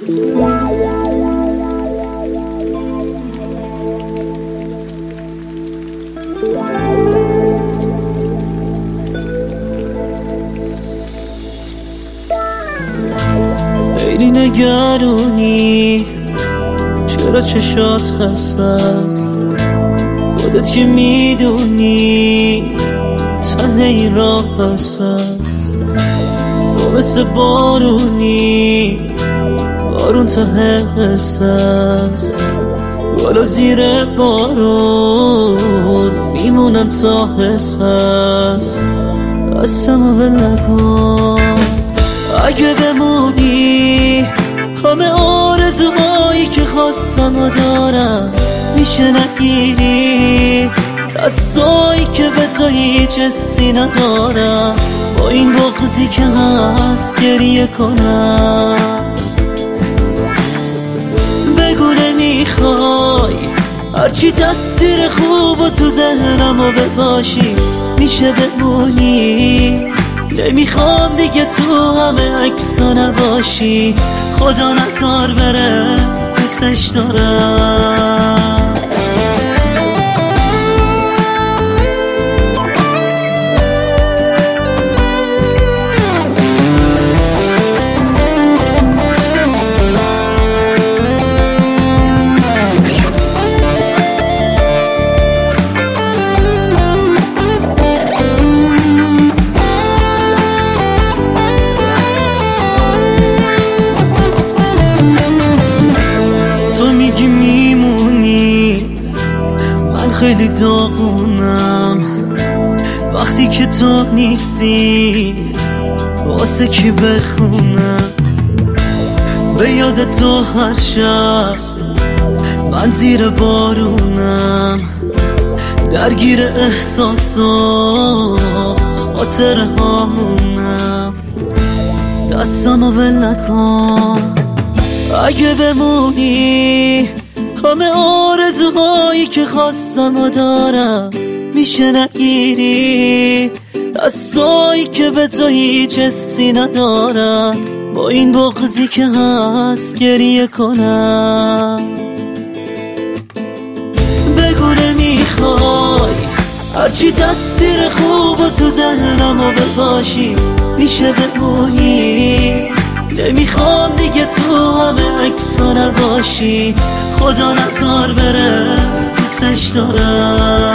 خیلی نگرونی، چرا چشات خسته است؟ خودت که میدونی ته این راه هست. تو مثل بارونی، بارون ته قصه است. بالا زیر بارون میمونم تا حس هست. دستمو ول نکن اگه بمونی. همه آرزوهایی که خواستم و دارم میشه نگیری. دستایی که به تو هیچ حسی ندارم، با این بغضی که هست گریه کنم. بگو نمیخوای هرچی تصویر خوب و تو ذهنمو بباشی میشه بمونی. نمیخوام دیگه تو همه عکسا نباشی. خدا نذار بره، دوستش دارم. خیلی داغونم وقتی که تو نیستی، واسه کی بخونم؟ به یاد تو هر شب من زیر بارونم، درگیر احساس و خاطر هامونم. دستمو ول نکن اگه بمونی. همه آرزوهایی که خواستم و دارم میشه نگیری. دستایی که به تو هیچ حسی ندارم، با این بغضی که هست گریه کنم. بگو نمیخوای هرچی تصویر خوب و تو ذهنمو بباشی میشه بمونی. نمیخوام دیگه تو همه عکسا نباشی. خدا نذار بره، دوستش دارم.